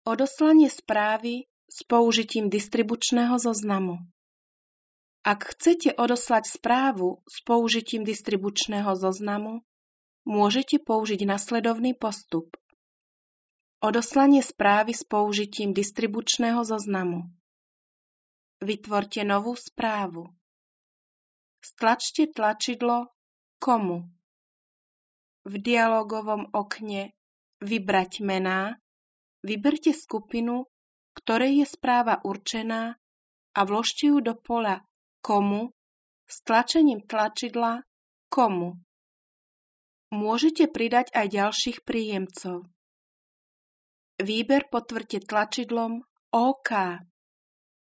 Odoslanie správy s použitím distribučného zoznamu. Ak chcete odoslať správu s použitím distribučného zoznamu, môžete použiť nasledovný postup. Odoslanie správy s použitím distribučného zoznamu. Vytvorte novú správu. Stlačte tlačidlo Komu. V dialogovom okne Vybrať mená vyberte skupinu, ktorej je správa určená a vložte ju do poľa Komu s tlačením tlačidla Komu. Môžete pridať aj ďalších príjemcov. Výber potvrďte tlačidlom OK.